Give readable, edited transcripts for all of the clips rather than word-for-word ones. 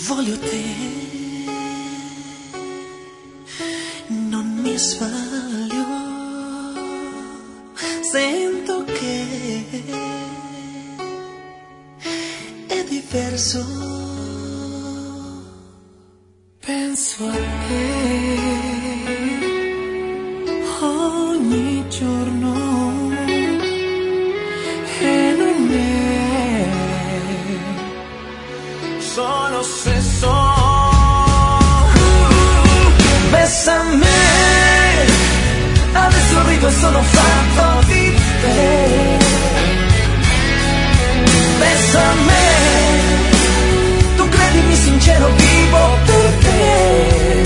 Voglio te, non mi sbaglio, sento che è diverso. Penso a te ogni giorno e non è solo se so. Bessame, adesso rido e sono fatto di te. Bessame, tu credimi sincero, vivo per te.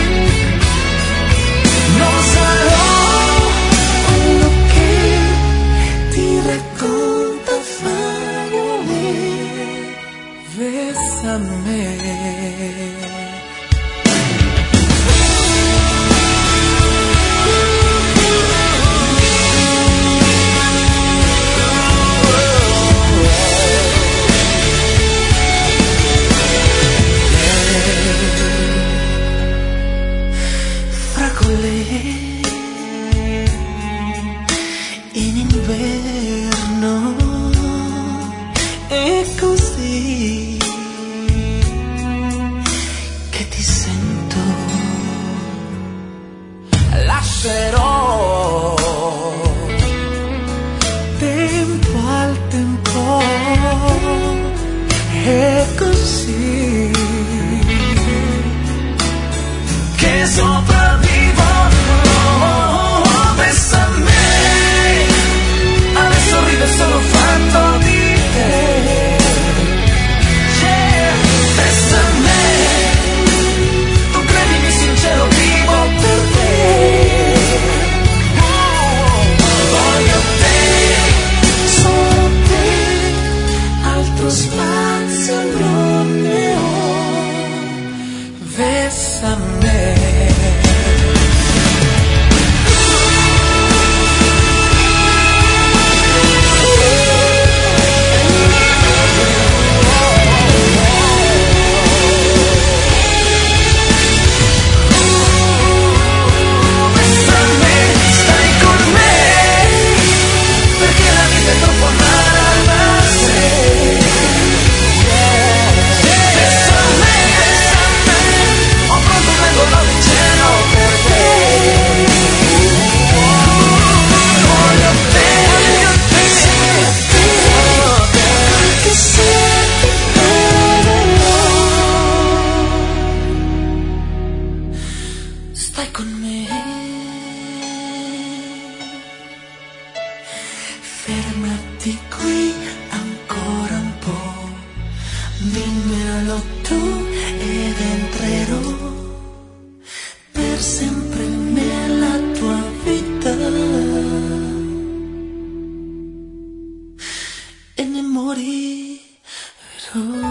Non sarò quello che ti racconta favole. Bessame. In inverno è così che ti sento. Lascerò tempo al tempo, è così che sopravvivo. Sono fatto di te, yeah. Bessame, tu credimi sincero, vivo per te. Voglio te, solo te, altro spazio non ne ho. Bessame. Stai con me, fermati qui ancora un po', dimmelo tu ed entrerò per sempre nella tua vita e ne morirò.